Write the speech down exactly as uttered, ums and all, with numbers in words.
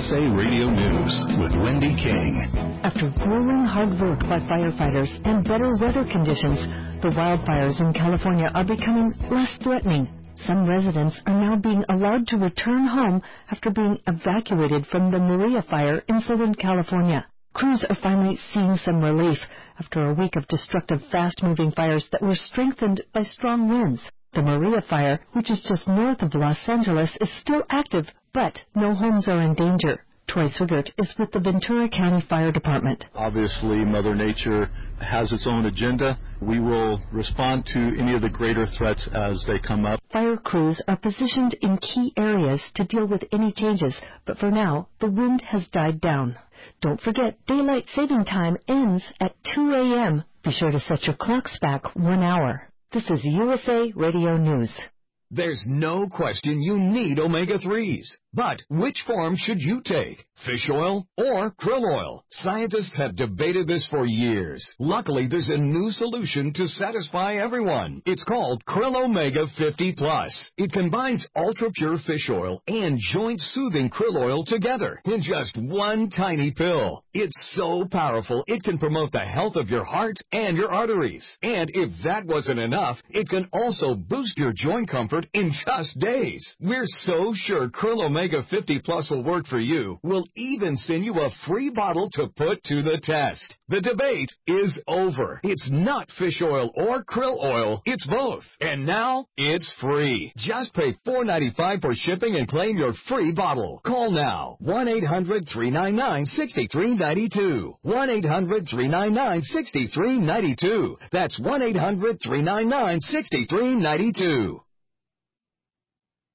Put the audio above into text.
S A Radio News with Wendy King. After grueling hard work by firefighters and better weather conditions, the wildfires in California are becoming less threatening. Some residents are now being allowed to return home after being evacuated from the Maria fire in Southern California. Crews are finally seeing some relief after a week of destructive, fast-moving fires that were strengthened by strong winds. The Maria fire, which is just north of Los Angeles, is still active, but no homes are in danger. Troy Swigert is with the Ventura County Fire Department. Obviously, Mother Nature has its own agenda. We will respond to any of the greater threats as they come up. Fire crews are positioned in key areas to deal with any changes, but for now, the wind has died down. Don't forget, daylight saving time ends at two a.m. Be sure to set your clocks back one hour. This is U S A Radio News. There's no question you need omega threes. But which form should you take? Fish oil or krill oil? Scientists have debated this for years. Luckily, there's a new solution to satisfy everyone. It's called Krill Omega fifty plus. It combines ultra-pure fish oil and joint-soothing krill oil together in just one tiny pill. It's so powerful, it can promote the health of your heart and your arteries. And if that wasn't enough, it can also boost your joint comfort in just days. We're so sure Krill Omega fifty plus will work for you. We'll even send you a free bottle to put to the test. The debate is over. It's not fish oil or krill oil. It's both. And now it's free. Just pay four dollars and ninety-five cents for shipping and claim your free bottle. Call now. one eight hundred three nine nine six three nine two. one eight hundred three nine nine six three nine two. That's one eight hundred three nine nine six three nine two.